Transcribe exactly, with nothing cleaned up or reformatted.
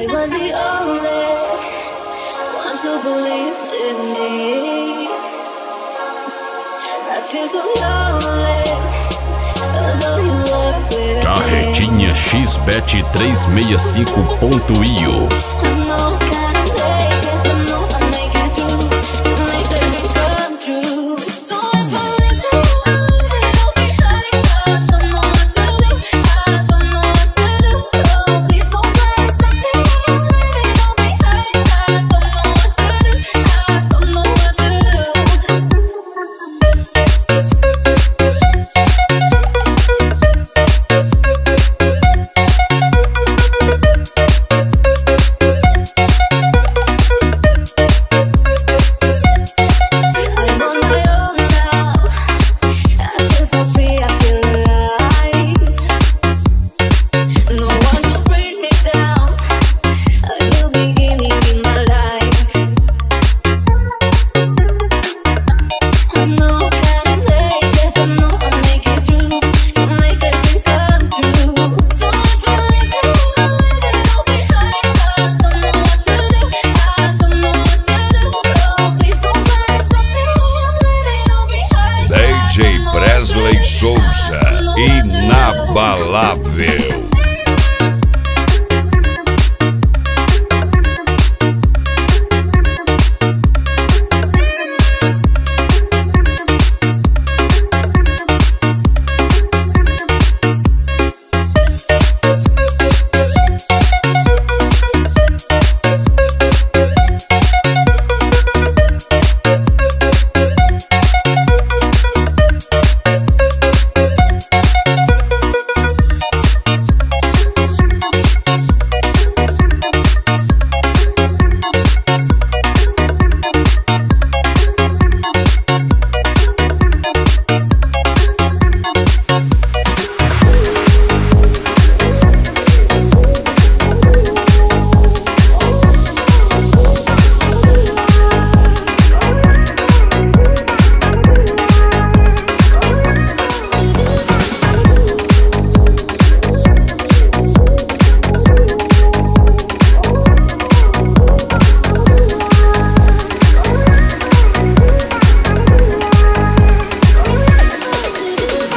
I was the only one to believe in me. I feel so lonely, although you are with me. Carretinha X B E T trezentos e sessenta e cinco ponto I O.